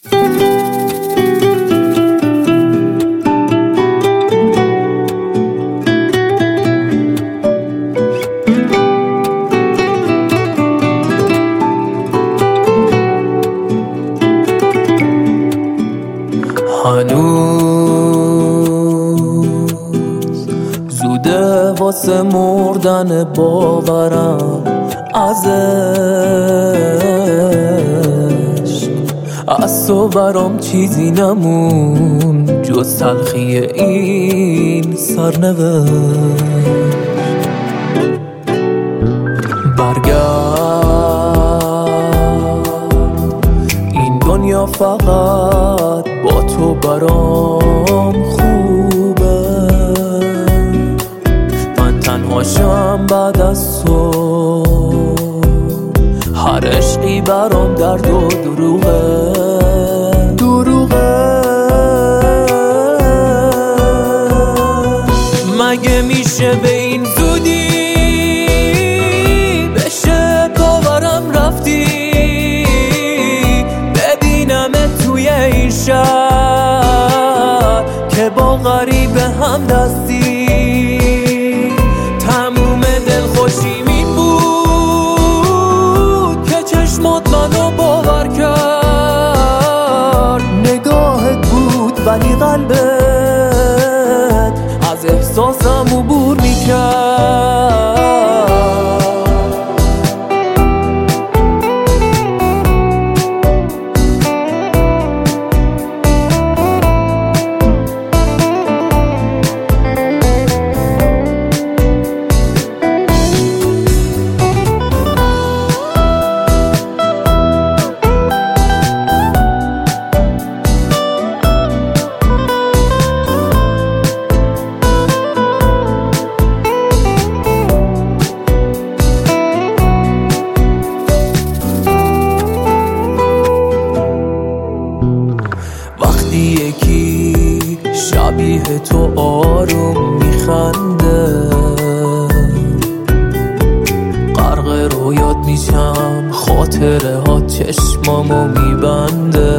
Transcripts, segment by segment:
هنوز زوده واسه مردن باورم ازش، از تو برام چیزی نمون جز تلخی این سرنوشت. این دنیا فقط با تو برام خوبه، من تنهاشم بعد از تو، هر عشقی برام درد و دروغه. مگه میشه به این زودی بشه باورم رفتی، ببینمت توی این شهر که با غریب هم دستی. تموم دلخوشیم این بود که چشمات منو باور کرد، نگاهت بود ولی قلبت از احساسم عبور میکرد. یکی شبیه تو آروم میخنده، غرق رویات میشم، خاطره ها چشمامو میبنده،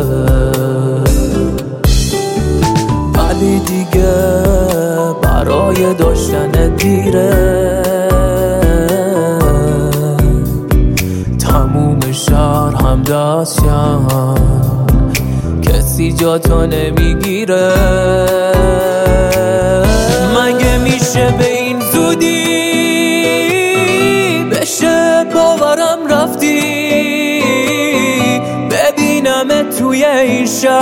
ولی دیگه برای داشتن دیره. تموم شهر هم دستشم، کسی جا تو نمیگیره. مگه میشه به این زودی بشه باورم رفتی، ببینمت توی این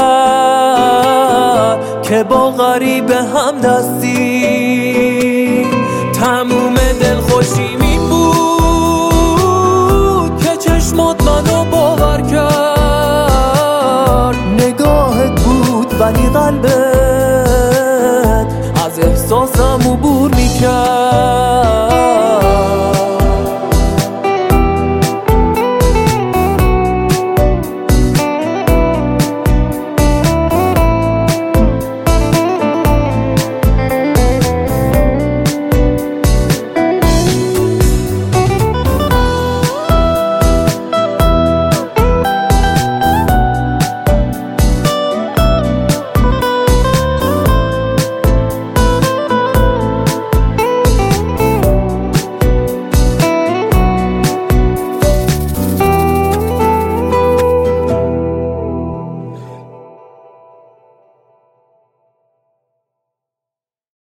شهر که با غریب هم دستی. تموم دلخوشی